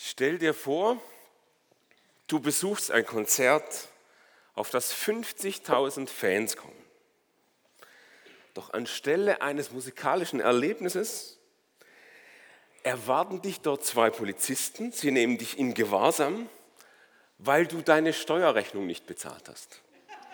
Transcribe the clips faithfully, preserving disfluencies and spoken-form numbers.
Stell dir vor, du besuchst ein Konzert, auf das fünfzigtausend Fans kommen. Doch anstelle eines musikalischen Erlebnisses erwarten dich dort zwei Polizisten. Sie nehmen dich in Gewahrsam, weil du deine Steuerrechnung nicht bezahlt hast.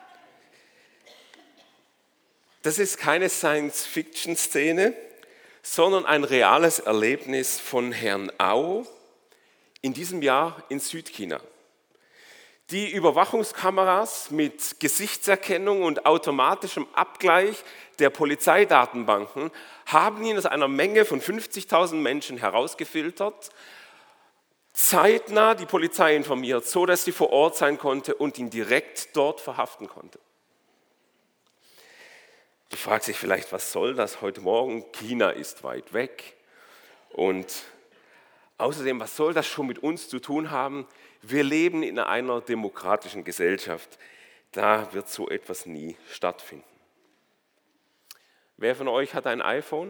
Das ist keine Science-Fiction-Szene, sondern ein reales Erlebnis von Herrn Ao in diesem Jahr in Südchina. Die Überwachungskameras mit Gesichtserkennung und automatischem Abgleich der Polizeidatenbanken haben ihn aus einer Menge von fünfzigtausend Menschen herausgefiltert, zeitnah die Polizei informiert, so dass sie vor Ort sein konnte und ihn direkt dort verhaften konnte. Du fragst dich vielleicht, was soll das heute Morgen? China ist weit weg. Und außerdem, was soll das schon mit uns zu tun haben? Wir leben in einer demokratischen Gesellschaft. Da wird so etwas nie stattfinden. Wer von euch hat ein iPhone?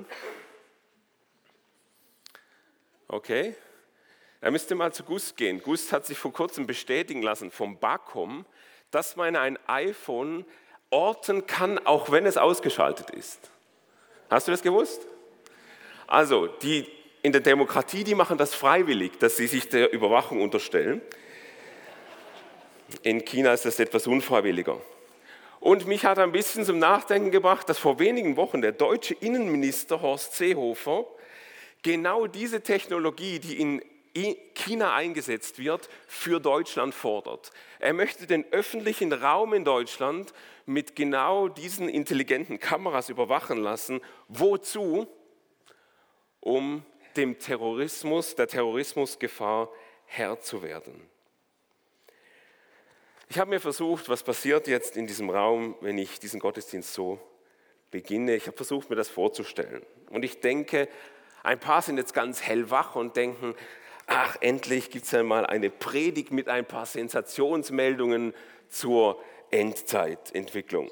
Okay. Da müsst ihr mal zu Gust gehen. Gust hat sich vor kurzem bestätigen lassen vom BAKOM, dass man ein iPhone orten kann, auch wenn es ausgeschaltet ist. Hast du das gewusst? Also, die in der Demokratie, die machen das freiwillig, dass sie sich der Überwachung unterstellen. In China ist das etwas unfreiwilliger. Und mich hat ein bisschen zum Nachdenken gebracht, dass vor wenigen Wochen der deutsche Innenminister Horst Seehofer genau diese Technologie, die in China eingesetzt wird, für Deutschland fordert. Er möchte den öffentlichen Raum in Deutschland mit genau diesen intelligenten Kameras überwachen lassen. Wozu? Um dem Terrorismus, der Terrorismusgefahr Herr zu werden. Ich habe mir versucht, was passiert jetzt in diesem Raum, wenn ich diesen Gottesdienst so beginne. Ich habe versucht, mir das vorzustellen. Und ich denke, ein paar sind jetzt ganz hellwach und denken, ach, endlich gibt es einmal eine Predigt mit ein paar Sensationsmeldungen zur Endzeitentwicklung.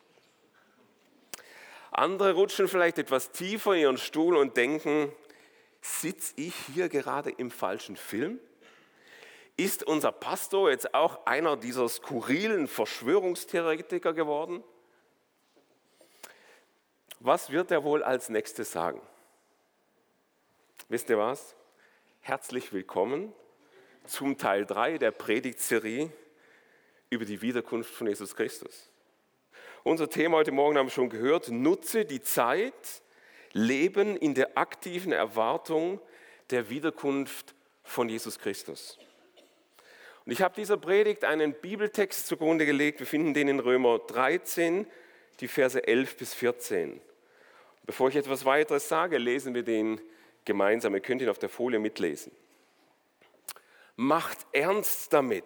Andere rutschen vielleicht etwas tiefer in ihren Stuhl und denken, sitze ich hier gerade im falschen Film? Ist unser Pastor jetzt auch einer dieser skurrilen Verschwörungstheoretiker geworden? Was wird er wohl als nächstes sagen? Wisst ihr was? Herzlich willkommen zum Teil drei der Predigtserie über die Wiederkunft von Jesus Christus. Unser Thema heute Morgen haben wir schon gehört, nutze die Zeit, leben in der aktiven Erwartung der Wiederkunft von Jesus Christus. Und ich habe dieser Predigt einen Bibeltext zugrunde gelegt, wir finden den in Römer dreizehn, die Verse elf bis vierzehn. Bevor ich etwas weiteres sage, lesen wir den gemeinsam, ihr könnt ihn auf der Folie mitlesen. Macht ernst damit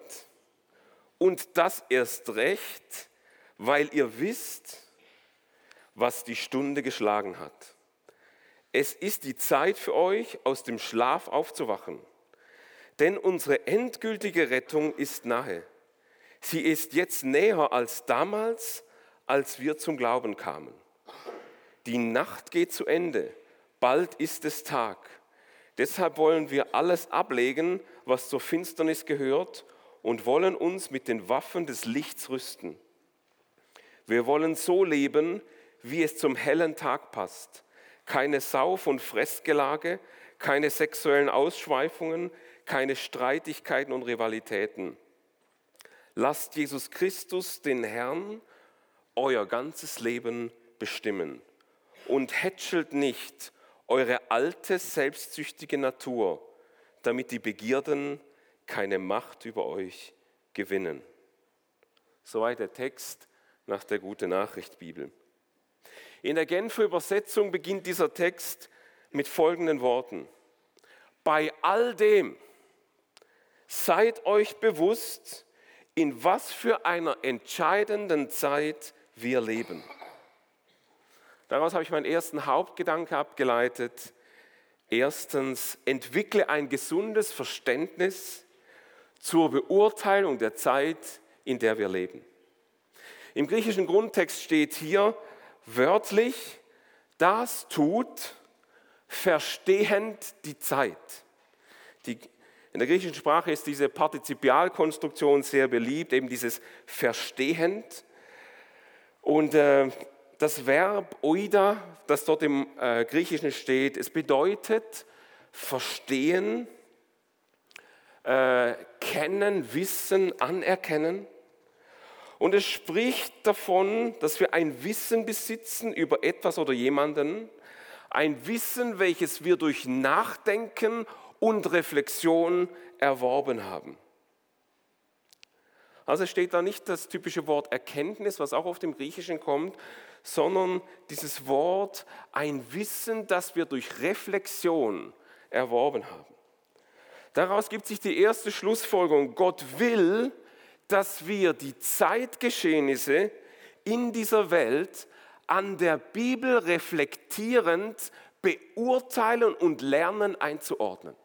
und das erst recht, weil ihr wisst, was die Stunde geschlagen hat. Es ist die Zeit für euch, aus dem Schlaf aufzuwachen, denn unsere endgültige Rettung ist nahe. Sie ist jetzt näher als damals, als wir zum Glauben kamen. Die Nacht geht zu Ende. Bald ist es Tag. Deshalb wollen wir alles ablegen, was zur Finsternis gehört, und wollen uns mit den Waffen des Lichts rüsten. Wir wollen so leben, wie es zum hellen Tag passt. Keine Sauf- und Fressgelage, keine sexuellen Ausschweifungen, keine Streitigkeiten und Rivalitäten. Lasst Jesus Christus, den Herrn, euer ganzes Leben bestimmen und hätschelt nicht eure alte, selbstsüchtige Natur, damit die Begierden keine Macht über euch gewinnen. Soweit der Text nach der Gute-Nachricht-Bibel. In der Genfer Übersetzung beginnt dieser Text mit folgenden Worten. Bei all dem seid euch bewusst, in was für einer entscheidenden Zeit wir leben. Daraus habe ich meinen ersten Hauptgedanke abgeleitet. Erstens, entwickle ein gesundes Verständnis zur Beurteilung der Zeit, in der wir leben. Im griechischen Grundtext steht hier wörtlich, das tut verstehend die Zeit. Die, In der griechischen Sprache ist diese Partizipialkonstruktion sehr beliebt, eben dieses verstehend. Und äh, das Verb oida, das dort im äh, Griechischen steht, es bedeutet verstehen, äh, kennen, wissen, anerkennen. Und es spricht davon, dass wir ein Wissen besitzen über etwas oder jemanden, ein Wissen, welches wir durch Nachdenken und Reflexion erworben haben. Also steht da nicht das typische Wort Erkenntnis, was auch auf dem Griechischen kommt, sondern dieses Wort ein Wissen, das wir durch Reflexion erworben haben. Daraus gibt sich die erste Schlussfolgerung: Gott will, dass wir die Zeitgeschehnisse in dieser Welt an der Bibel reflektierend beurteilen und lernen einzuordnen.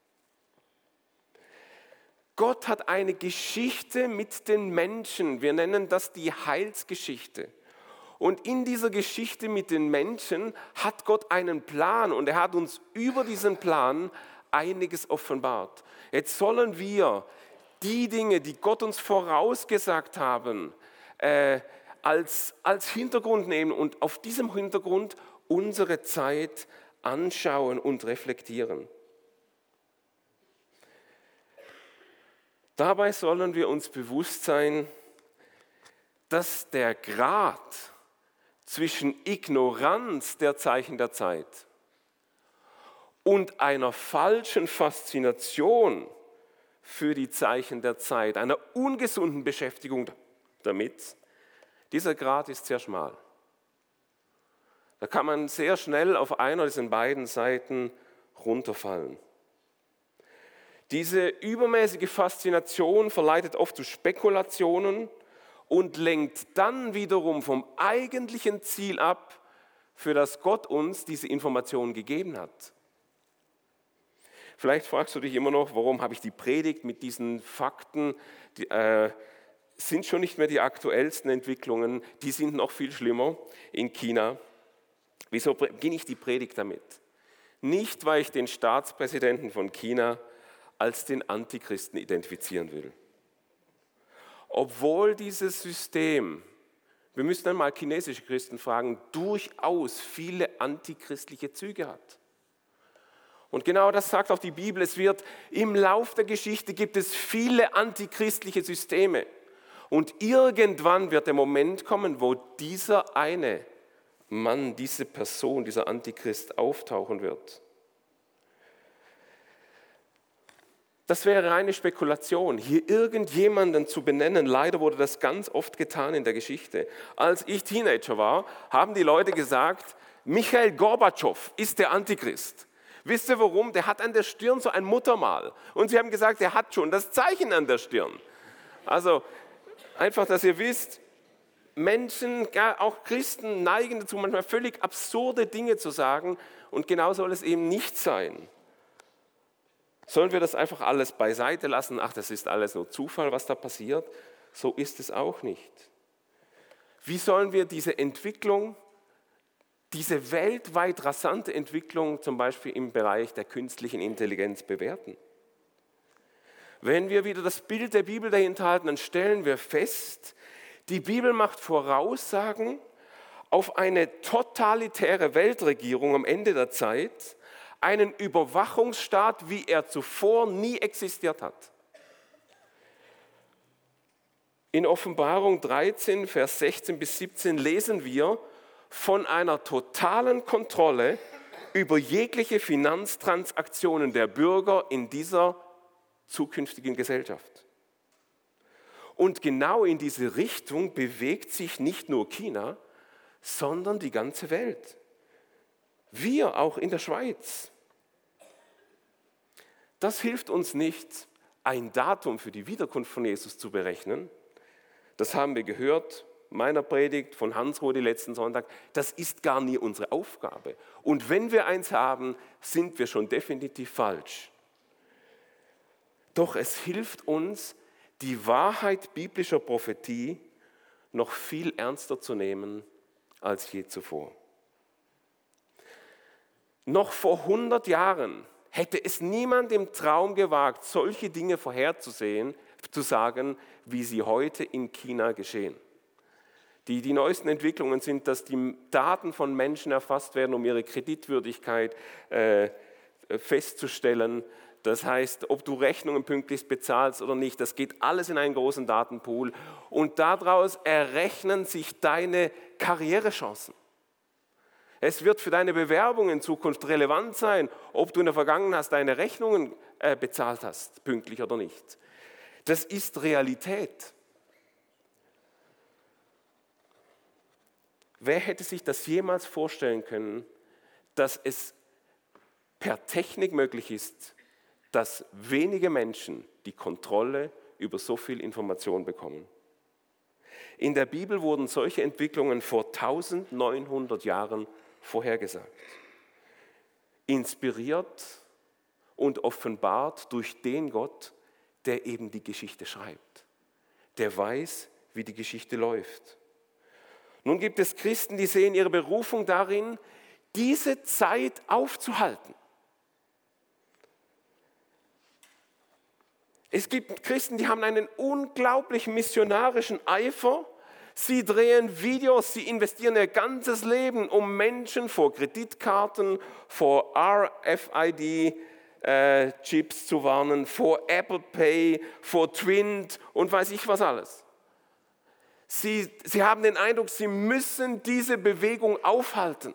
Gott hat eine Geschichte mit den Menschen, wir nennen das die Heilsgeschichte. Und in dieser Geschichte mit den Menschen hat Gott einen Plan und er hat uns über diesen Plan einiges offenbart. Jetzt sollen wir die Dinge, die Gott uns vorausgesagt haben, äh, als, als Hintergrund nehmen und auf diesem Hintergrund unsere Zeit anschauen und reflektieren. Dabei sollen wir uns bewusst sein, dass der Grad zwischen Ignoranz der Zeichen der Zeit und einer falschen Faszination für die Zeichen der Zeit, einer ungesunden Beschäftigung damit, dieser Grad ist sehr schmal. Da kann man sehr schnell auf einer dieser beiden Seiten runterfallen. Diese übermäßige Faszination verleitet oft zu Spekulationen und lenkt dann wiederum vom eigentlichen Ziel ab, für das Gott uns diese Informationen gegeben hat. Vielleicht fragst du dich immer noch, warum habe ich die Predigt mit diesen Fakten, die äh, sind schon nicht mehr die aktuellsten Entwicklungen, die sind noch viel schlimmer in China. Wieso beginne ich die Predigt damit? Nicht, weil ich den Staatspräsidenten von China als den Antichristen identifizieren will. Obwohl dieses System, wir müssen einmal chinesische Christen fragen, durchaus viele antichristliche Züge hat. Und genau das sagt auch die Bibel, es wird im Lauf der Geschichte gibt es viele antichristliche Systeme. Und irgendwann wird der Moment kommen, wo dieser eine Mann, diese Person, dieser Antichrist auftauchen wird. Das wäre reine Spekulation, hier irgendjemanden zu benennen. Leider wurde das ganz oft getan in der Geschichte. Als ich Teenager war, haben die Leute gesagt, Michail Gorbatschow ist der Antichrist. Wisst ihr warum? Der hat an der Stirn so ein Muttermal. Und sie haben gesagt, er hat schon das Zeichen an der Stirn. Also einfach, dass ihr wisst, Menschen, auch Christen, neigen dazu, manchmal völlig absurde Dinge zu sagen. Und genau soll es eben nicht sein. Sollen wir das einfach alles beiseite lassen? Ach, das ist alles nur Zufall, was da passiert. So ist es auch nicht. Wie sollen wir diese Entwicklung, diese weltweit rasante Entwicklung, zum Beispiel im Bereich der künstlichen Intelligenz, bewerten? Wenn wir wieder das Bild der Bibel dahinter halten, dann stellen wir fest, die Bibel macht Voraussagen auf eine totalitäre Weltregierung am Ende der Zeit, einen Überwachungsstaat, wie er zuvor nie existiert hat. In Offenbarung dreizehn, Vers sechzehn bis siebzehn lesen wir von einer totalen Kontrolle über jegliche Finanztransaktionen der Bürger in dieser zukünftigen Gesellschaft. Und genau in diese Richtung bewegt sich nicht nur China, sondern die ganze Welt. Wir auch in der Schweiz. Das hilft uns nicht, ein Datum für die Wiederkunft von Jesus zu berechnen. Das haben wir gehört, meiner Predigt von Hans Rudi letzten Sonntag. Das ist gar nie unsere Aufgabe. Und wenn wir eins haben, sind wir schon definitiv falsch. Doch es hilft uns, die Wahrheit biblischer Prophetie noch viel ernster zu nehmen als je zuvor. Noch vor hundert Jahren hätte es niemand im Traum gewagt, solche Dinge vorherzusehen, zu sagen, wie sie heute in China geschehen. Die, die neuesten Entwicklungen sind, dass die Daten von Menschen erfasst werden, um ihre Kreditwürdigkeit äh, festzustellen. Das heißt, ob du Rechnungen pünktlich bezahlst oder nicht, das geht alles in einen großen Datenpool. Und daraus errechnen sich deine Karrierechancen. Es wird für deine Bewerbung in Zukunft relevant sein, ob du in der Vergangenheit deine Rechnungen äh, bezahlt hast, pünktlich oder nicht. Das ist Realität. Wer hätte sich das jemals vorstellen können, dass es per Technik möglich ist, dass wenige Menschen die Kontrolle über so viel Information bekommen? In der Bibel wurden solche Entwicklungen vor eintausendneunhundert Jahren vorhergesagt. Inspiriert und offenbart durch den Gott, der eben die Geschichte schreibt. Der weiß, wie die Geschichte läuft. Nun gibt es Christen, die sehen ihre Berufung darin, diese Zeit aufzuhalten. Es gibt Christen, die haben einen unglaublichen missionarischen Eifer. Sie drehen Videos, sie investieren ihr ganzes Leben, um Menschen vor Kreditkarten, vor R F I D-Chips zu warnen, vor Apple Pay, vor Twint und weiß ich was alles. Sie, sie haben den Eindruck, sie müssen diese Bewegung aufhalten.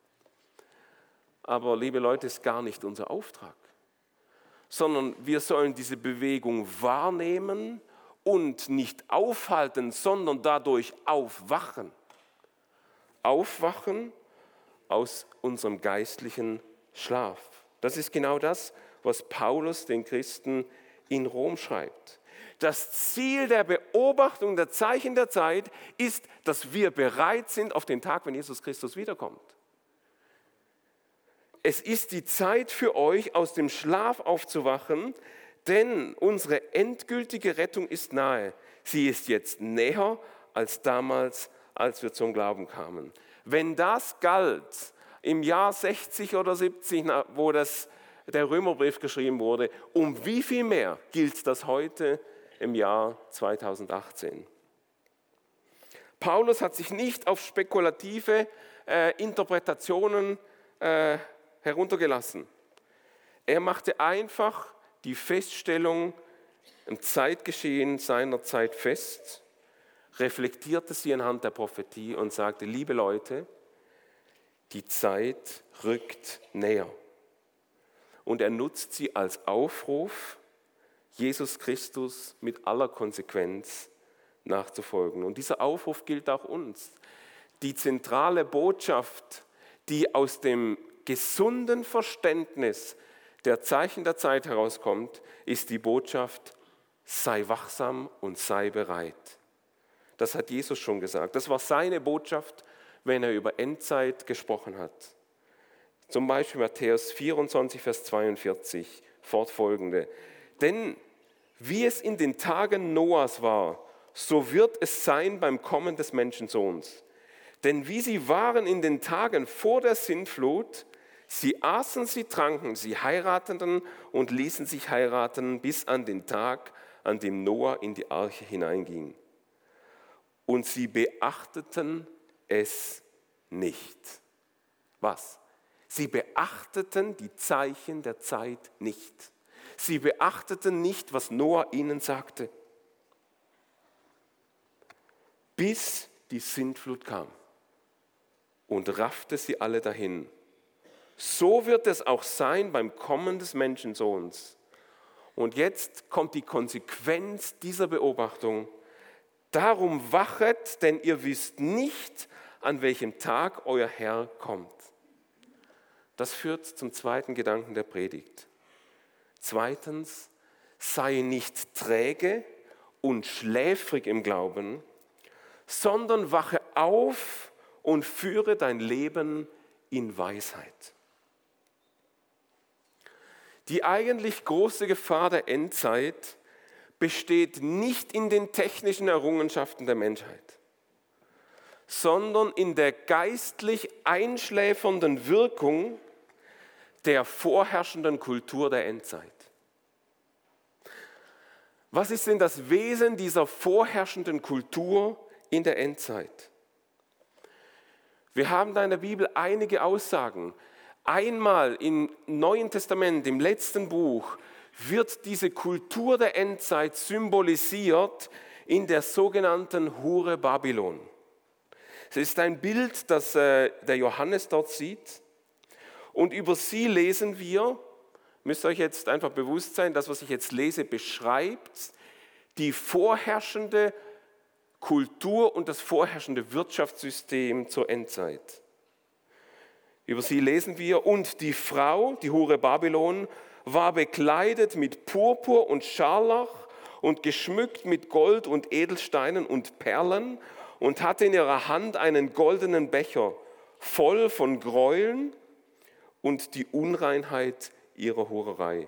Aber liebe Leute, ist gar nicht unser Auftrag, sondern wir sollen diese Bewegung wahrnehmen und nicht aufhalten, sondern dadurch aufwachen. Aufwachen aus unserem geistlichen Schlaf. Das ist genau das, was Paulus den Christen in Rom schreibt. Das Ziel der Beobachtung der Zeichen der Zeit ist, dass wir bereit sind auf den Tag, wenn Jesus Christus wiederkommt. Es ist die Zeit für euch, aus dem Schlaf aufzuwachen, denn unsere endgültige Rettung ist nahe. Sie ist jetzt näher als damals, als wir zum Glauben kamen. Wenn das galt im Jahr sechzig oder siebzig, wo das, der Römerbrief geschrieben wurde, um wie viel mehr gilt das heute im Jahr zweitausendachtzehn? Paulus hat sich nicht auf spekulative äh, Interpretationen äh, heruntergelassen. Er machte einfach die Feststellung im Zeitgeschehen seiner Zeit fest, reflektierte sie anhand der Prophetie und sagte, liebe Leute, die Zeit rückt näher. Und er nutzt sie als Aufruf, Jesus Christus mit aller Konsequenz nachzufolgen. Und dieser Aufruf gilt auch uns. Die zentrale Botschaft, die aus dem gesunden Verständnis der Zeichen der Zeit herauskommt, ist die Botschaft, sei wachsam und sei bereit. Das hat Jesus schon gesagt. Das war seine Botschaft, wenn er über Endzeit gesprochen hat. Zum Beispiel Matthäus vierundzwanzig, Vers zweiundvierzig, fortfolgende. Denn wie es in den Tagen Noahs war, so wird es sein beim Kommen des Menschensohns. Denn wie sie waren in den Tagen vor der Sintflut, sie aßen, sie tranken, sie heirateten und ließen sich heiraten bis an den Tag, an dem Noah in die Arche hineinging. Und sie beachteten es nicht. Was? Sie beachteten die Zeichen der Zeit nicht. Sie beachteten nicht, was Noah ihnen sagte. Bis die Sintflut kam und raffte sie alle dahin. So wird es auch sein beim Kommen des Menschensohns. Und jetzt kommt die Konsequenz dieser Beobachtung. Darum wachet, denn ihr wisst nicht, an welchem Tag euer Herr kommt. Das führt zum zweiten Gedanken der Predigt. Zweitens, sei nicht träge und schläfrig im Glauben, sondern wache auf und führe dein Leben in Weisheit. Die eigentlich große Gefahr der Endzeit besteht nicht in den technischen Errungenschaften der Menschheit, sondern in der geistlich einschläfernden Wirkung der vorherrschenden Kultur der Endzeit. Was ist denn das Wesen dieser vorherrschenden Kultur in der Endzeit? Wir haben da in der Bibel einige Aussagen. Einmal im Neuen Testament, im letzten Buch, wird diese Kultur der Endzeit symbolisiert in der sogenannten Hure Babylon. Es ist ein Bild, das äh, der Johannes dort sieht. Und über sie lesen wir, müsst ihr euch jetzt einfach bewusst sein, das, was ich jetzt lese, beschreibt die vorherrschende Kultur und das vorherrschende Wirtschaftssystem zur Endzeit. Über sie lesen wir, und die Frau, die Hure Babylon, war bekleidet mit Purpur und Scharlach und geschmückt mit Gold und Edelsteinen und Perlen und hatte in ihrer Hand einen goldenen Becher voll von Gräueln und die Unreinheit ihrer Hurerei.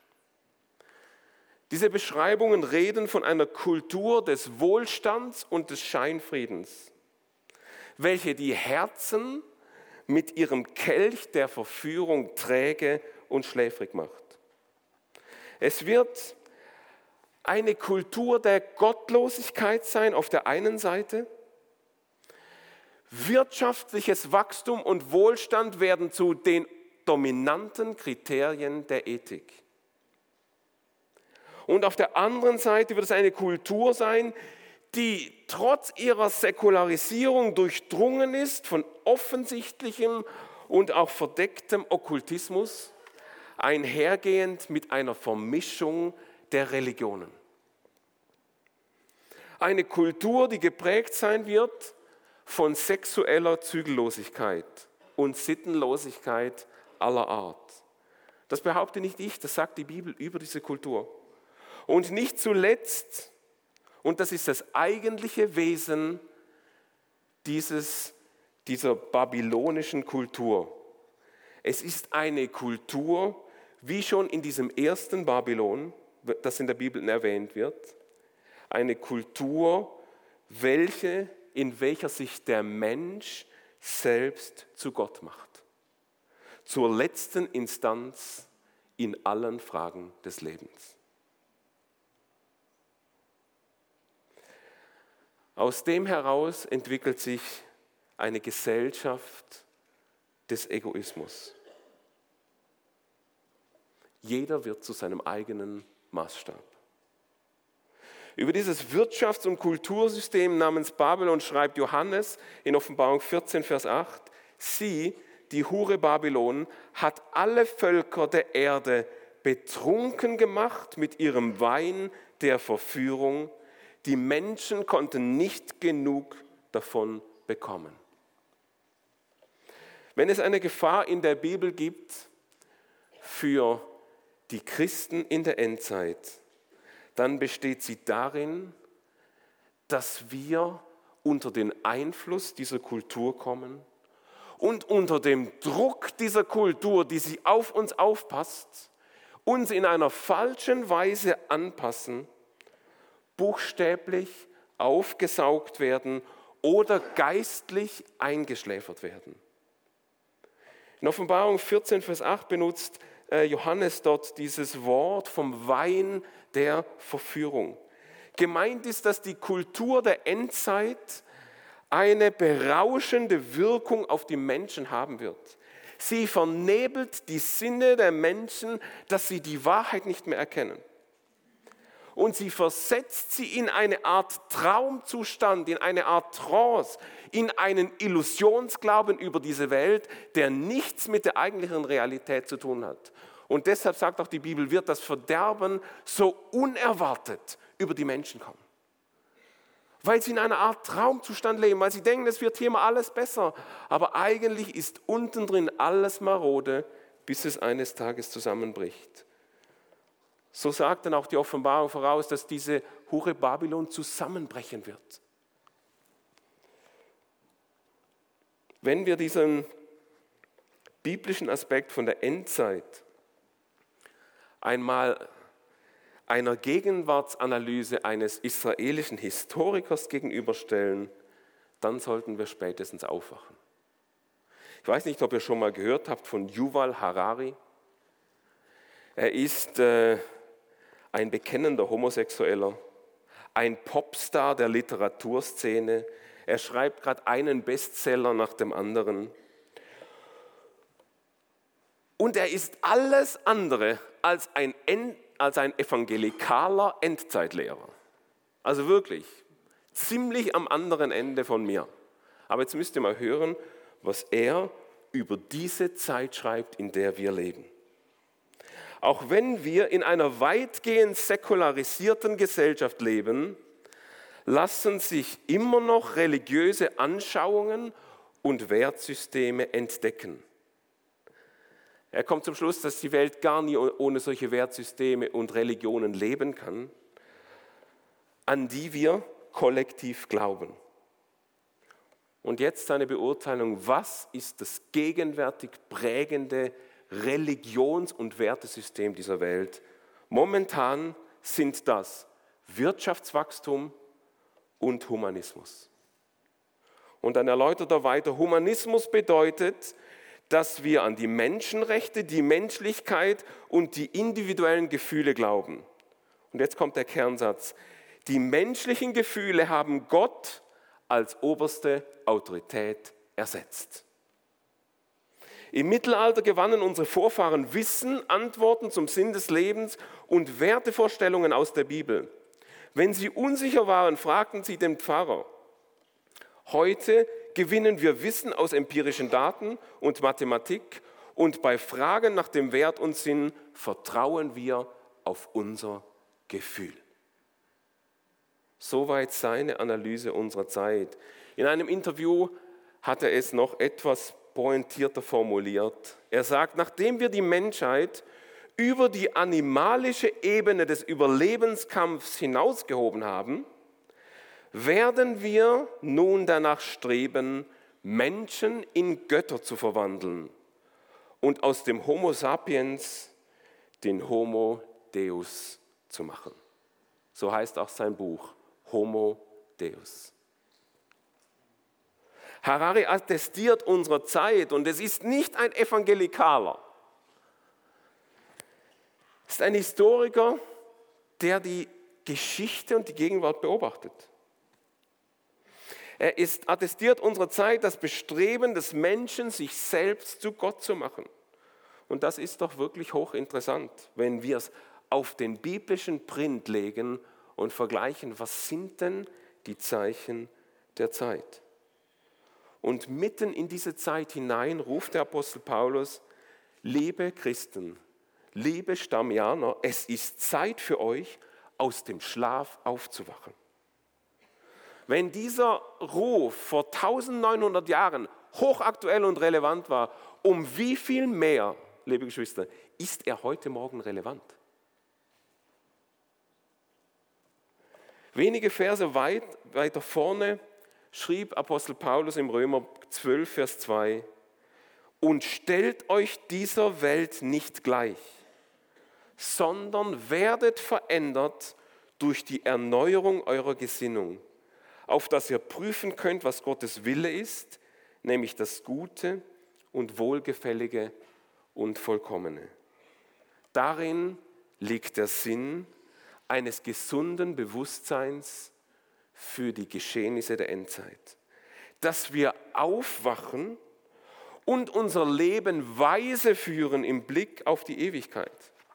Diese Beschreibungen reden von einer Kultur des Wohlstands und des Scheinfriedens, welche die Herzen mit ihrem Kelch der Verführung träge und schläfrig macht. Es wird eine Kultur der Gottlosigkeit sein auf der einen Seite. Wirtschaftliches Wachstum und Wohlstand werden zu den dominanten Kriterien der Ethik. Und auf der anderen Seite wird es eine Kultur sein, die trotz ihrer Säkularisierung durchdrungen ist von offensichtlichem und auch verdecktem Okkultismus, einhergehend mit einer Vermischung der Religionen. Eine Kultur, die geprägt sein wird von sexueller Zügellosigkeit und Sittenlosigkeit aller Art. Das behaupte nicht ich, das sagt die Bibel über diese Kultur. Und nicht zuletzt, und das ist das eigentliche Wesen dieses, dieser babylonischen Kultur. Es ist eine Kultur, wie schon in diesem ersten Babylon, das in der Bibel erwähnt wird, eine Kultur, welche, in welcher sich der Mensch selbst zu Gott macht. Zur letzten Instanz in allen Fragen des Lebens. Aus dem heraus entwickelt sich eine Gesellschaft des Egoismus. Jeder wird zu seinem eigenen Maßstab. Über dieses Wirtschafts- und Kultursystem namens Babylon schreibt Johannes in Offenbarung vierzehn, Vers acht, sie, die Hure Babylon, hat alle Völker der Erde betrunken gemacht mit ihrem Wein der Verführung. Die Menschen konnten nicht genug davon bekommen. Wenn es eine Gefahr in der Bibel gibt für die Christen in der Endzeit, dann besteht sie darin, dass wir unter den Einfluss dieser Kultur kommen und unter dem Druck dieser Kultur, die sie auf uns aufpasst, uns in einer falschen Weise anpassen, buchstäblich aufgesaugt werden oder geistlich eingeschläfert werden. In Offenbarung vierzehn, Vers acht benutzt Johannes dort dieses Wort vom Wein der Verführung. Gemeint ist, dass die Kultur der Endzeit eine berauschende Wirkung auf die Menschen haben wird. Sie vernebelt die Sinne der Menschen, dass sie die Wahrheit nicht mehr erkennen. Und sie versetzt sie in eine Art Traumzustand, in eine Art Trance, in einen Illusionsglauben über diese Welt, der nichts mit der eigentlichen Realität zu tun hat. Und deshalb sagt auch die Bibel, wird das Verderben so unerwartet über die Menschen kommen. Weil sie in einer Art Traumzustand leben, weil sie denken, es wird hier mal alles besser. Aber eigentlich ist unten drin alles marode, bis es eines Tages zusammenbricht. So sagt dann auch die Offenbarung voraus, dass diese Hure Babylon zusammenbrechen wird. Wenn wir diesen biblischen Aspekt von der Endzeit einmal einer Gegenwartsanalyse eines israelischen Historikers gegenüberstellen, dann sollten wir spätestens aufwachen. Ich weiß nicht, ob ihr schon mal gehört habt von Yuval Harari. Er ist äh, ein bekennender Homosexueller, ein Popstar der Literaturszene. Er schreibt gerade einen Bestseller nach dem anderen. Und er ist alles andere als ein, als ein evangelikaler Endzeitlehrer. Also wirklich, ziemlich am anderen Ende von mir. Aber jetzt müsst ihr mal hören, was er über diese Zeit schreibt, in der wir leben. Auch wenn wir in einer weitgehend säkularisierten Gesellschaft leben, lassen sich immer noch religiöse Anschauungen und Wertsysteme entdecken. Er kommt zum Schluss, dass die Welt gar nie ohne solche Wertsysteme und Religionen leben kann, an die wir kollektiv glauben. Und jetzt seine Beurteilung, was ist das gegenwärtig prägende Religions- und Wertesystem dieser Welt? Momentan sind das Wirtschaftswachstum und Humanismus. Und dann erläutert er weiter, Humanismus bedeutet, dass wir an die Menschenrechte, die Menschlichkeit und die individuellen Gefühle glauben. Und jetzt kommt der Kernsatz. Die menschlichen Gefühle haben Gott als oberste Autorität ersetzt. Im Mittelalter gewannen unsere Vorfahren Wissen, Antworten zum Sinn des Lebens und Wertevorstellungen aus der Bibel. Wenn sie unsicher waren, fragten sie den Pfarrer. Heute gewinnen wir Wissen aus empirischen Daten und Mathematik und bei Fragen nach dem Wert und Sinn vertrauen wir auf unser Gefühl. Soweit seine Analyse unserer Zeit. In einem Interview hat er es noch etwas pointierter formuliert. Er sagt, nachdem wir die Menschheit über die animalische Ebene des Überlebenskampfs hinausgehoben haben, werden wir nun danach streben, Menschen in Götter zu verwandeln und aus dem Homo sapiens den Homo Deus zu machen. So heißt auch sein Buch, Homo Deus. Harari attestiert unserer Zeit und es ist nicht ein Evangelikaler. Es ist ein Historiker, der die Geschichte und die Gegenwart beobachtet. Er ist, attestiert unserer Zeit das Bestreben des Menschen, sich selbst zu Gott zu machen. Und das ist doch wirklich hochinteressant, wenn wir es auf den biblischen Print legen und vergleichen, was sind denn die Zeichen der Zeit? Und mitten in diese Zeit hinein ruft der Apostel Paulus, liebe Christen, liebe Stammianer, es ist Zeit für euch, aus dem Schlaf aufzuwachen. Wenn dieser Ruf vor neunzehnhundert Jahren hochaktuell und relevant war, um wie viel mehr, liebe Geschwister, ist er heute Morgen relevant? Wenige Verse weit, weiter vorne schrieb Apostel Paulus im Römer zwölf, Vers zwei, und stellt euch dieser Welt nicht gleich, sondern werdet verändert durch die Erneuerung eurer Gesinnung, auf dass ihr prüfen könnt, was Gottes Wille ist, nämlich das Gute und Wohlgefällige und Vollkommene. Darin liegt der Sinn eines gesunden Bewusstseins für die Geschehnisse der Endzeit. Dass wir aufwachen und unser Leben weise führen im Blick auf die Ewigkeit.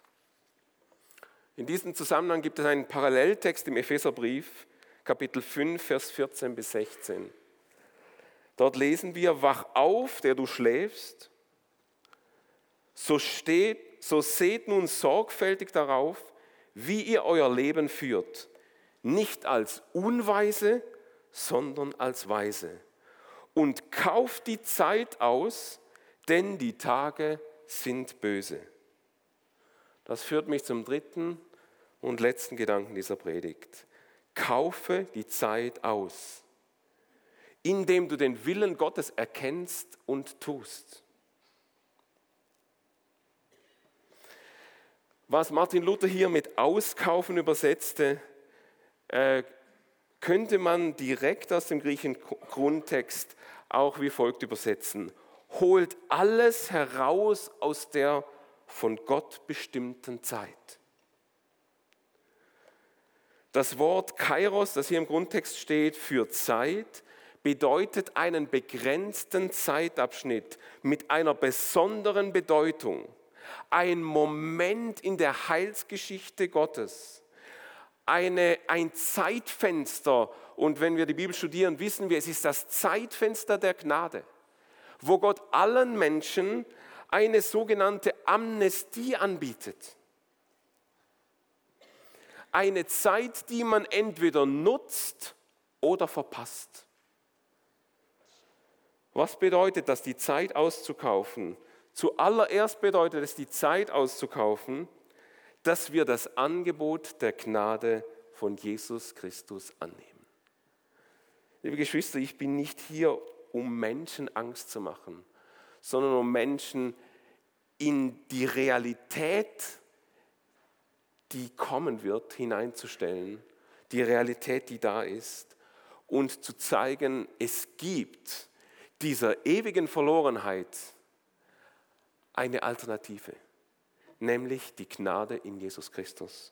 In diesem Zusammenhang gibt es einen Paralleltext im Epheserbrief, Kapitel fünf, Vers vierzehn bis sechzehn. Dort lesen wir, wach auf, der du schläfst, so, steht, so seht nun sorgfältig darauf, wie ihr euer Leben führt, nicht als Unweise, sondern als Weise. Und kauft die Zeit aus, denn die Tage sind böse. Das führt mich zum dritten und letzten Gedanken dieser Predigt. Kaufe die Zeit aus, indem du den Willen Gottes erkennst und tust. Was Martin Luther hier mit auskaufen übersetzte, äh, könnte man direkt aus dem griechischen Grundtext auch wie folgt übersetzen. Holt alles heraus aus der von Gott bestimmten Zeit. Das Wort Kairos, das hier im Grundtext steht für Zeit, bedeutet einen begrenzten Zeitabschnitt mit einer besonderen Bedeutung. Ein Moment in der Heilsgeschichte Gottes. Eine, ein Zeitfenster. Und wenn wir die Bibel studieren, wissen wir, es ist das Zeitfenster der Gnade, wo Gott allen Menschen eine sogenannte Amnestie anbietet. Eine Zeit, die man entweder nutzt oder verpasst. Was bedeutet das, die Zeit auszukaufen? Zuallererst bedeutet es, die Zeit auszukaufen, dass wir das Angebot der Gnade von Jesus Christus annehmen. Liebe Geschwister, ich bin nicht hier, um Menschen Angst zu machen, sondern um Menschen in die Realität, die kommen wird, hineinzustellen. Die Realität, die da ist. Und zu zeigen, es gibt dieser ewigen Verlorenheit eine Alternative, nämlich die Gnade in Jesus Christus.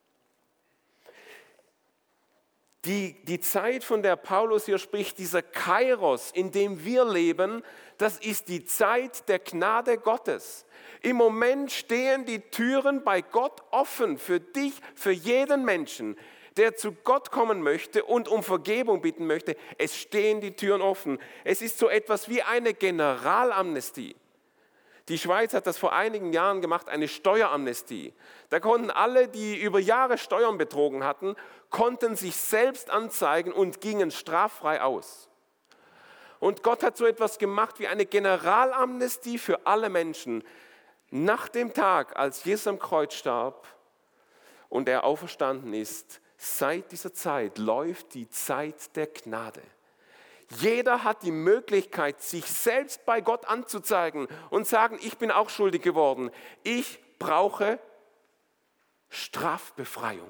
Die, die Zeit, von der Paulus hier spricht, dieser Kairos, in dem wir leben, das ist die Zeit der Gnade Gottes. Im Moment stehen die Türen bei Gott offen für dich, für jeden Menschen, der zu Gott kommen möchte und um Vergebung bitten möchte. Es stehen die Türen offen. Es ist so etwas wie eine Generalamnestie. Die Schweiz hat das vor einigen Jahren gemacht, eine Steueramnestie. Da konnten alle, die über Jahre Steuern betrogen hatten, konnten sich selbst anzeigen und gingen straffrei aus. Und Gott hat so etwas gemacht wie eine Generalamnestie für alle Menschen. Nach dem Tag, als Jesus am Kreuz starb und er auferstanden ist, seit dieser Zeit läuft die Zeit der Gnade. Jeder hat die Möglichkeit, sich selbst bei Gott anzuzeigen und sagen, ich bin auch schuldig geworden. Ich brauche Strafbefreiung.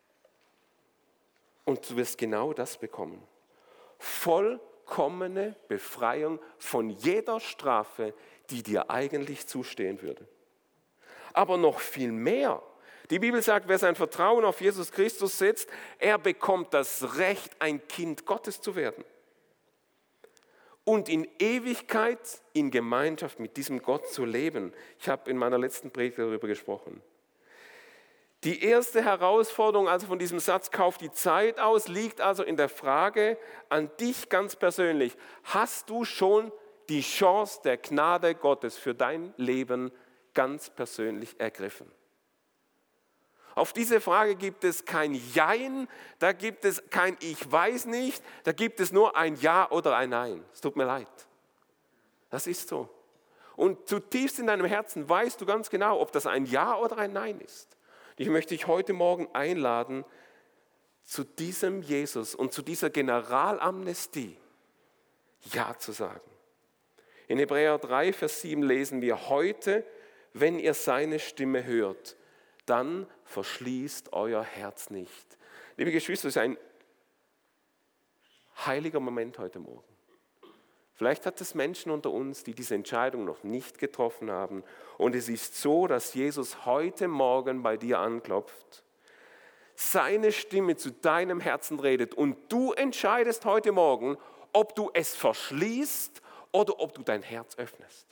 Und du wirst genau das bekommen. Vollkommene Befreiung von jeder Strafe, die dir eigentlich zustehen würde. Aber noch viel mehr. Die Bibel sagt, wer sein Vertrauen auf Jesus Christus setzt, er bekommt das Recht, ein Kind Gottes zu werden. Und in Ewigkeit in Gemeinschaft mit diesem Gott zu leben. Ich habe in meiner letzten Predigt darüber gesprochen. Die erste Herausforderung also von diesem Satz, kauf die Zeit aus, liegt also in der Frage an dich ganz persönlich. Hast du schon die Chance der Gnade Gottes für dein Leben ganz persönlich ergriffen? Auf diese Frage gibt es kein Jein, da gibt es kein Ich weiß nicht, da gibt es nur ein Ja oder ein Nein. Es tut mir leid. Das ist so. Und zutiefst in deinem Herzen weißt du ganz genau, ob das ein Ja oder ein Nein ist. Ich möchte dich heute Morgen einladen, zu diesem Jesus und zu dieser Generalamnestie Ja zu sagen. In Hebräer drei, Vers sieben lesen wir, heute, wenn ihr seine Stimme hört, dann verschließt euer Herz nicht. Liebe Geschwister, es ist ein heiliger Moment heute Morgen. Vielleicht hat es Menschen unter uns, die diese Entscheidung noch nicht getroffen haben. Und es ist so, dass Jesus heute Morgen bei dir anklopft, seine Stimme zu deinem Herzen redet und du entscheidest heute Morgen, ob du es verschließt oder ob du dein Herz öffnest.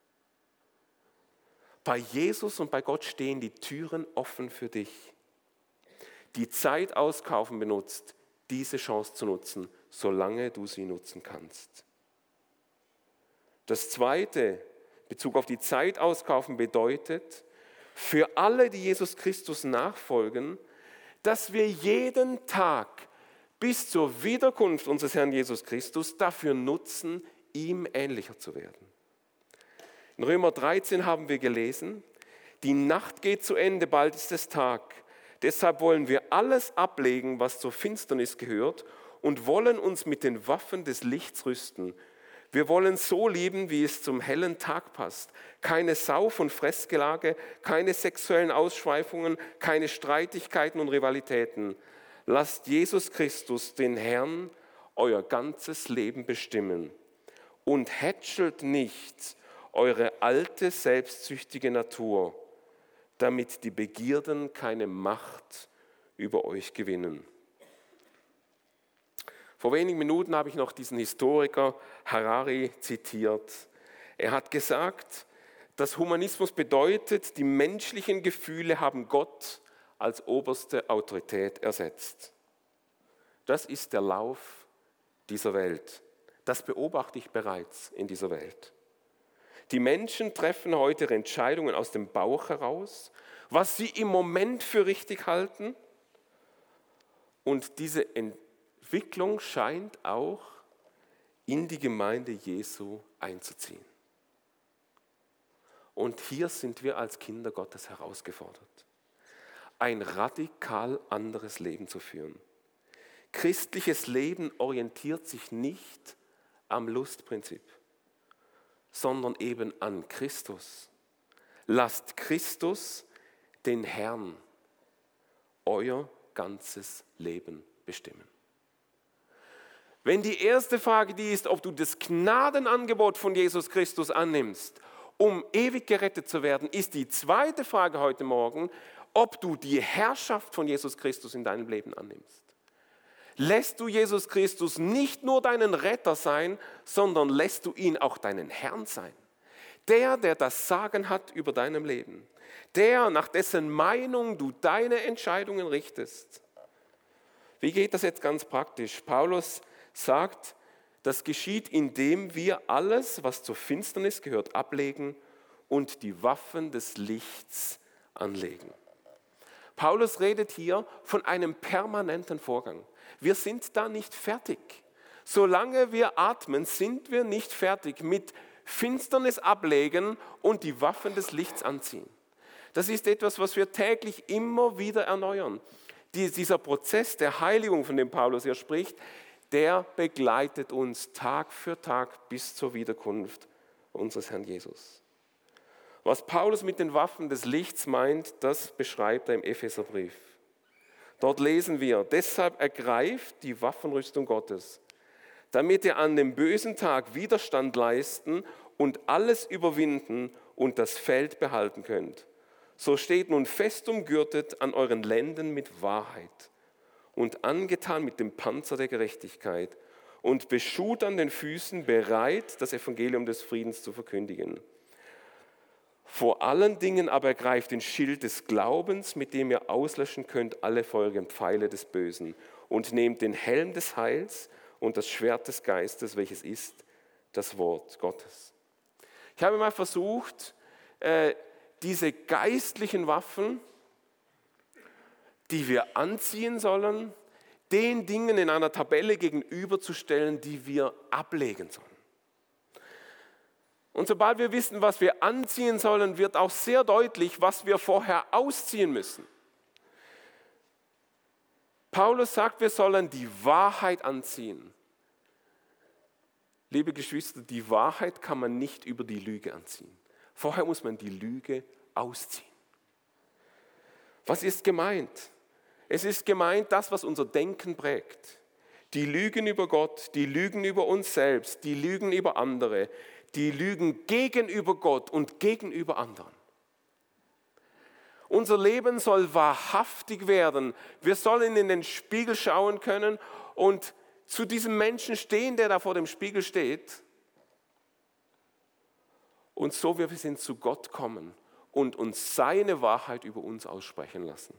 Bei Jesus und bei Gott stehen die Türen offen für dich. Die Zeit auskaufen benutzt, diese Chance zu nutzen, solange du sie nutzen kannst. Das Zweite, in Bezug auf die Zeit auskaufen, bedeutet, für alle, die Jesus Christus nachfolgen, dass wir jeden Tag bis zur Wiederkunft unseres Herrn Jesus Christus dafür nutzen, ihm ähnlicher zu werden. In Römer dreizehn haben wir gelesen, die Nacht geht zu Ende, bald ist es Tag. Deshalb wollen wir alles ablegen, was zur Finsternis gehört und wollen uns mit den Waffen des Lichts rüsten. Wir wollen so leben, wie es zum hellen Tag passt. Keine Sauf- und Fressgelage, keine sexuellen Ausschweifungen, keine Streitigkeiten und Rivalitäten. Lasst Jesus Christus, den Herrn, euer ganzes Leben bestimmen. Und hätschelt nicht eure alte, selbstsüchtige Natur. damit die Begierden keine Macht über euch gewinnen. Vor wenigen Minuten habe ich noch diesen Historiker Harari zitiert. Er hat gesagt, dass Humanismus bedeutet, die menschlichen Gefühle haben Gott als oberste Autorität ersetzt. Das ist der Lauf dieser Welt. Das beobachte ich bereits in dieser Welt. Die Menschen treffen heute ihre Entscheidungen aus dem Bauch heraus, was sie im Moment für richtig halten. Und diese Entwicklung scheint auch in die Gemeinde Jesu einzuziehen. Und hier sind wir als Kinder Gottes herausgefordert, ein radikal anderes Leben zu führen. Christliches Leben orientiert sich nicht am Lustprinzip, sondern eben an Christus. Lasst Christus, den Herrn, euer ganzes Leben bestimmen. Wenn die erste Frage die ist, ob du das Gnadenangebot von Jesus Christus annimmst, um ewig gerettet zu werden, ist die zweite Frage heute Morgen, ob du die Herrschaft von Jesus Christus in deinem Leben annimmst. Lässt du Jesus Christus nicht nur deinen Retter sein, sondern lässt du ihn auch deinen Herrn sein. Der, der das Sagen hat über deinem Leben. Der, nach dessen Meinung du deine Entscheidungen richtest. Wie geht das jetzt ganz praktisch? Paulus sagt, das geschieht, indem wir alles, was zur Finsternis gehört, ablegen und die Waffen des Lichts anlegen. Paulus redet hier von einem permanenten Vorgang. Wir sind da nicht fertig. Solange wir atmen, sind wir nicht fertig mit Finsternis ablegen und die Waffen des Lichts anziehen. Das ist etwas, was wir täglich immer wieder erneuern. Dieser Prozess der Heiligung, von dem Paulus hier spricht, der begleitet uns Tag für Tag bis zur Wiederkunft unseres Herrn Jesus. Was Paulus mit den Waffen des Lichts meint, das beschreibt er im Epheserbrief. Dort lesen wir, deshalb ergreift die Waffenrüstung Gottes, damit ihr an dem bösen Tag Widerstand leisten und alles überwinden und das Feld behalten könnt. So steht nun fest umgürtet an euren Lenden mit Wahrheit und angetan mit dem Panzer der Gerechtigkeit und beschut an den Füßen, bereit, das Evangelium des Friedens zu verkündigen. Vor allen Dingen aber ergreift den Schild des Glaubens, mit dem ihr auslöschen könnt alle feurigen Pfeile des Bösen, und nehmt den Helm des Heils und das Schwert des Geistes, welches ist das Wort Gottes. Ich habe mal versucht, diese geistlichen Waffen, die wir anziehen sollen, den Dingen in einer Tabelle gegenüberzustellen, die wir ablegen sollen. Und sobald wir wissen, was wir anziehen sollen, wird auch sehr deutlich, was wir vorher ausziehen müssen. Paulus sagt, wir sollen die Wahrheit anziehen. Liebe Geschwister, die Wahrheit kann man nicht über die Lüge anziehen. Vorher muss man die Lüge ausziehen. Was ist gemeint? Es ist gemeint, das, was unser Denken prägt. Die Lügen über Gott, die Lügen über uns selbst, die Lügen über andere, die Lügen gegenüber Gott und gegenüber anderen. Unser Leben soll wahrhaftig werden. Wir sollen in den Spiegel schauen können und zu diesem Menschen stehen, der da vor dem Spiegel steht. Und so wie wir sind, zu Gott kommen und uns seine Wahrheit über uns aussprechen lassen.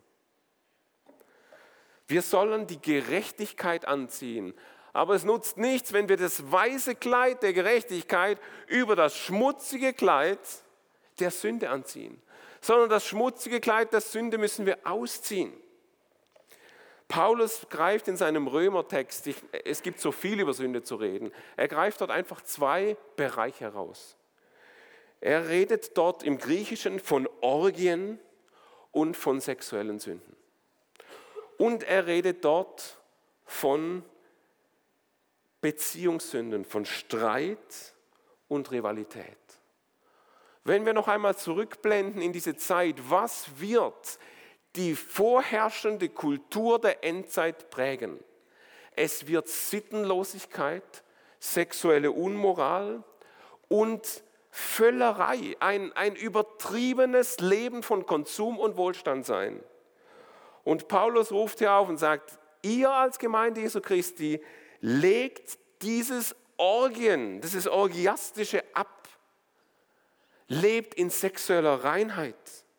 Wir sollen die Gerechtigkeit anziehen. Aber es nutzt nichts, wenn wir das weiße Kleid der Gerechtigkeit über das schmutzige Kleid der Sünde anziehen. Sondern das schmutzige Kleid der Sünde müssen wir ausziehen. Paulus greift in seinem Römertext, ich, es gibt so viel über Sünde zu reden, er greift dort einfach zwei Bereiche heraus. Er redet dort im Griechischen von Orgien und von sexuellen Sünden. Und er redet dort von Beziehungssünden, von Streit und Rivalität. Wenn wir noch einmal zurückblenden in diese Zeit, was wird die vorherrschende Kultur der Endzeit prägen? Es wird Sittenlosigkeit, sexuelle Unmoral und Völlerei, ein, ein übertriebenes Leben von Konsum und Wohlstand sein. Und Paulus ruft hier auf und sagt, ihr als Gemeinde Jesu Christi legt dieses Orgien, dieses Orgiastische ab, lebt in sexueller Reinheit.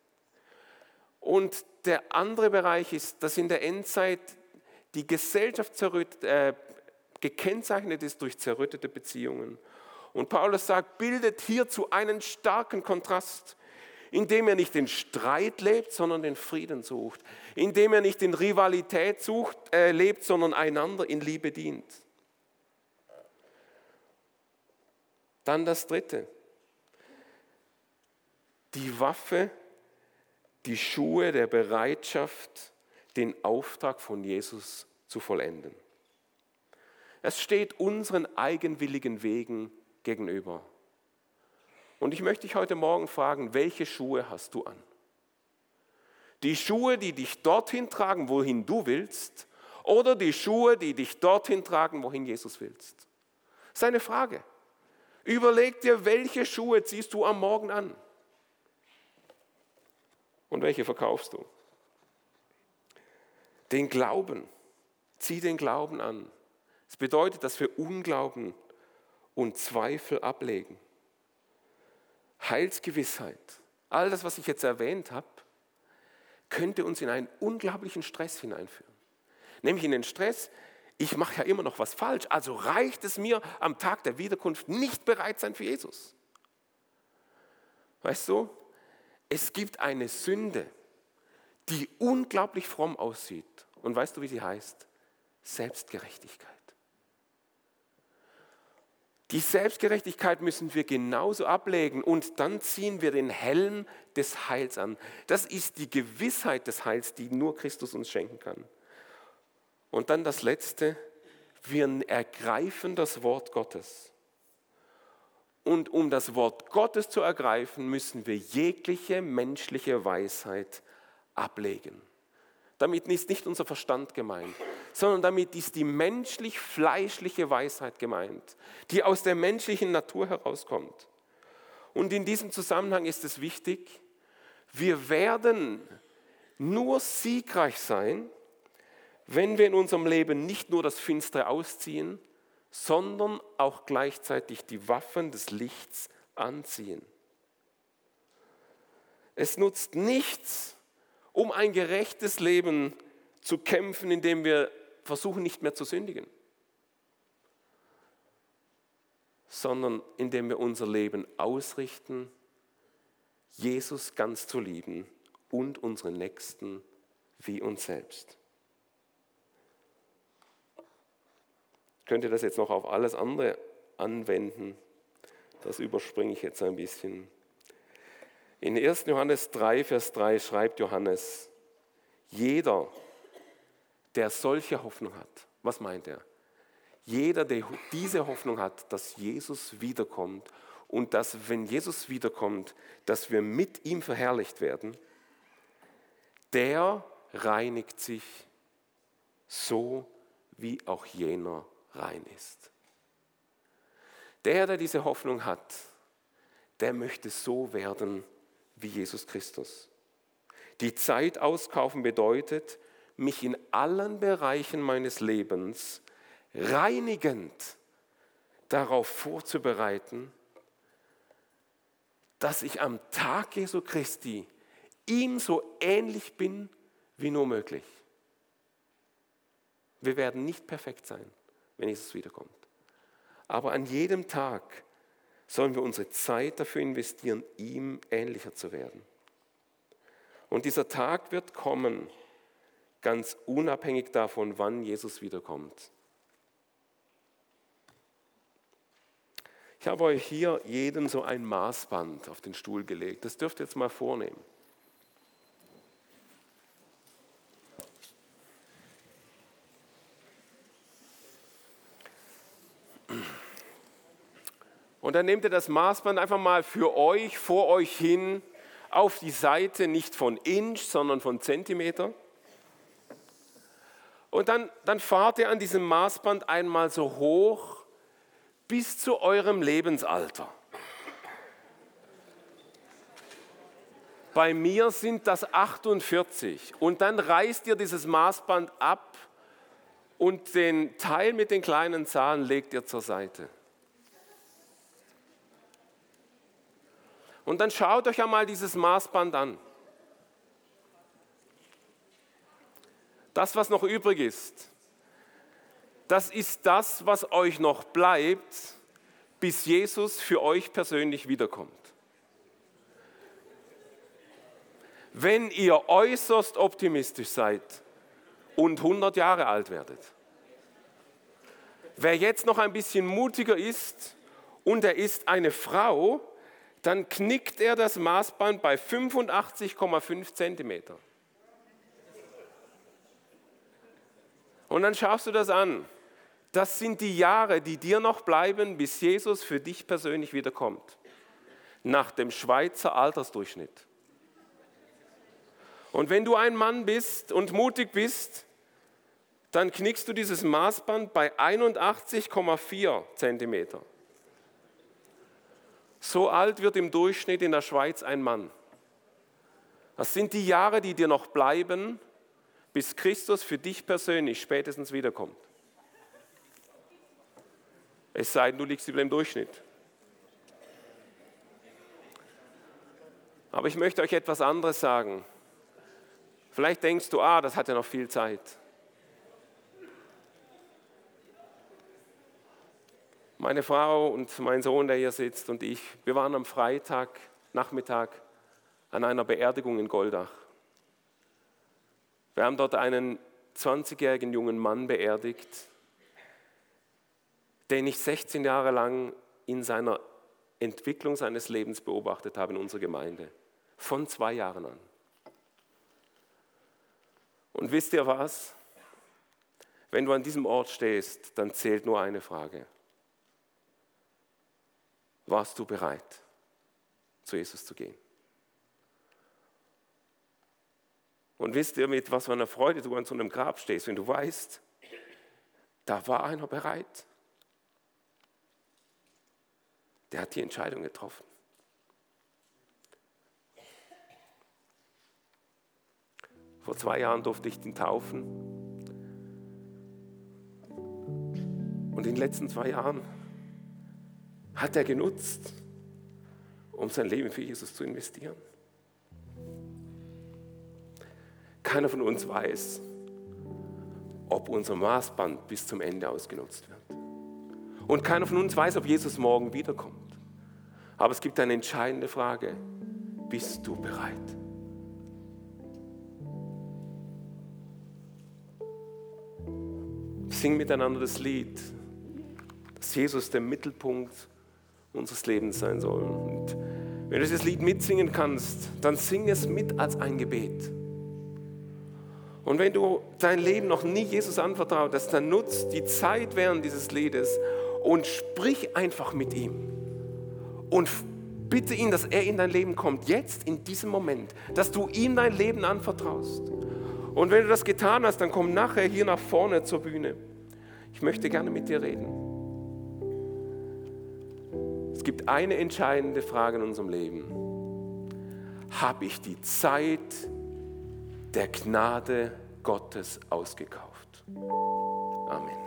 Und der andere Bereich ist, dass in der Endzeit die Gesellschaft zerrütt, äh, gekennzeichnet ist durch zerrüttete Beziehungen. Und Paulus sagt, bildet hierzu einen starken Kontrast, indem er nicht den Streit lebt, sondern den Frieden sucht, indem er nicht in Rivalität sucht, äh, lebt, sondern einander in Liebe dient. Dann das Dritte, die Waffe, die Schuhe der Bereitschaft, den Auftrag von Jesus zu vollenden. Es steht unseren eigenwilligen Wegen gegenüber. Und ich möchte dich heute Morgen fragen, welche Schuhe hast du an? Die Schuhe, die dich dorthin tragen, wohin du willst, oder die Schuhe, die dich dorthin tragen, wohin Jesus willst? Das ist eine Frage. Überleg dir, welche Schuhe ziehst du am Morgen an? Und welche verkaufst du? Den Glauben. Zieh den Glauben an. Das bedeutet, dass wir Unglauben und Zweifel ablegen. Heilsgewissheit. All das, was ich jetzt erwähnt habe, könnte uns in einen unglaublichen Stress hineinführen. Nämlich in den Stress, ich mache ja immer noch was falsch, also reicht es mir am Tag der Wiederkunft nicht bereit sein für Jesus. Weißt du, es gibt eine Sünde, die unglaublich fromm aussieht. Und weißt du, wie sie heißt? Selbstgerechtigkeit. Die Selbstgerechtigkeit müssen wir genauso ablegen und dann ziehen wir den Helm des Heils an. Das ist die Gewissheit des Heils, die nur Christus uns schenken kann. Und dann das Letzte, wir ergreifen das Wort Gottes. Und um das Wort Gottes zu ergreifen, müssen wir jegliche menschliche Weisheit ablegen. Damit ist nicht unser Verstand gemeint, sondern damit ist die menschlich-fleischliche Weisheit gemeint, die aus der menschlichen Natur herauskommt. Und in diesem Zusammenhang ist es wichtig, wir werden nur siegreich sein, wenn wir in unserem Leben nicht nur das Finstere ausziehen, sondern auch gleichzeitig die Waffen des Lichts anziehen. Es nutzt nichts, um ein gerechtes Leben zu kämpfen, indem wir versuchen, nicht mehr zu sündigen, sondern indem wir unser Leben ausrichten, Jesus ganz zu lieben und unsere Nächsten wie uns selbst. Könnt ihr das jetzt noch auf alles andere anwenden? Das überspringe ich jetzt ein bisschen. In ersten Johannes drei, Vers drei schreibt Johannes, jeder, der solche Hoffnung hat, was meint er? Jeder, der diese Hoffnung hat, dass Jesus wiederkommt und dass, wenn Jesus wiederkommt, dass wir mit ihm verherrlicht werden, der reinigt sich so, wie auch jener rein ist. Der, der diese Hoffnung hat, der möchte so werden wie Jesus Christus. Die Zeit auskaufen bedeutet, mich in allen Bereichen meines Lebens reinigend darauf vorzubereiten, dass ich am Tag Jesu Christi ihm so ähnlich bin wie nur möglich. Wir werden nicht perfekt sein, wenn Jesus wiederkommt. Aber an jedem Tag sollen wir unsere Zeit dafür investieren, ihm ähnlicher zu werden. Und dieser Tag wird kommen, ganz unabhängig davon, wann Jesus wiederkommt. Ich habe euch hier jedem so ein Maßband auf den Stuhl gelegt. Das dürft ihr jetzt mal vornehmen. Und dann nehmt ihr das Maßband einfach mal für euch, vor euch hin, auf die Seite, nicht von Inch, sondern von Zentimeter. Und dann, dann fahrt ihr an diesem Maßband einmal so hoch bis zu eurem Lebensalter. Bei mir sind das achtundvierzig. Und dann reißt ihr dieses Maßband ab und den Teil mit den kleinen Zahlen legt ihr zur Seite. Und dann schaut euch einmal dieses Maßband an. Das, was noch übrig ist, das ist das, was euch noch bleibt, bis Jesus für euch persönlich wiederkommt. Wenn ihr äußerst optimistisch seid und hundert Jahre alt werdet, wer jetzt noch ein bisschen mutiger ist und er ist eine Frau, dann knickt er das Maßband bei fünfundachtzig Komma fünf Zentimeter. Und dann schaust du das an. Das sind die Jahre, die dir noch bleiben, bis Jesus für dich persönlich wiederkommt. Nach dem Schweizer Altersdurchschnitt. Und wenn du ein Mann bist und mutig bist, dann knickst du dieses Maßband bei einundachtzig Komma vier Zentimeter. So alt wird im Durchschnitt in der Schweiz ein Mann. Das sind die Jahre, die dir noch bleiben, bis Christus für dich persönlich spätestens wiederkommt. Es sei denn, du liegst über dem Durchschnitt. Aber ich möchte euch etwas anderes sagen. Vielleicht denkst du, ah, das hat ja noch viel Zeit. Meine Frau und mein Sohn, der hier sitzt, und ich, wir waren am Freitag Nachmittag an einer Beerdigung in Goldach. Wir haben dort einen zwanzigjährigen jungen Mann beerdigt, den ich sechzehn Jahre lang in seiner Entwicklung seines Lebens beobachtet habe in unserer Gemeinde. Von zwei Jahren an. Und wisst ihr was? Wenn du an diesem Ort stehst, dann zählt nur eine Frage. Warst du bereit, zu Jesus zu gehen? Und wisst ihr, mit was für einer Freude du an so einem Grab stehst, wenn du weißt, da war einer bereit. Der hat die Entscheidung getroffen. Vor zwei Jahren durfte ich ihn taufen. Und in den letzten zwei Jahren hat er genutzt, um sein Leben für Jesus zu investieren. Keiner von uns weiß, ob unser Maßband bis zum Ende ausgenutzt wird. Und keiner von uns weiß, ob Jesus morgen wiederkommt. Aber es gibt eine entscheidende Frage. Bist du bereit? Sing miteinander das Lied, dass Jesus der Mittelpunkt unseres Lebens sein soll. Und wenn du dieses Lied mitsingen kannst, dann sing es mit als ein Gebet. Und wenn du dein Leben noch nie Jesus anvertraut hast, dann nutz die Zeit während dieses Liedes und sprich einfach mit ihm. Und bitte ihn, dass er in dein Leben kommt, jetzt in diesem Moment, dass du ihm dein Leben anvertraust. Und wenn du das getan hast, dann komm nachher hier nach vorne zur Bühne. Ich möchte gerne mit dir reden. Es gibt eine entscheidende Frage in unserem Leben. Habe ich die Zeit der Gnade Gottes ausgekauft? Amen.